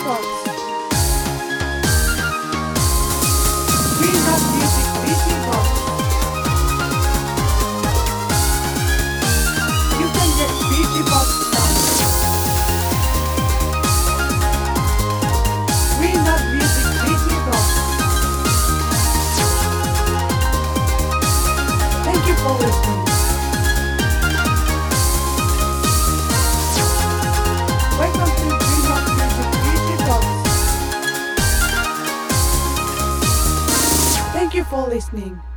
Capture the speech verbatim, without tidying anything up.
Box. Green Dot Music Beauty Box. You can get Beauty Box now. Green Dot Music Beauty Box. Thank you for listening. Welcome to Green Dot Music Beauty Box. Thank you for listening.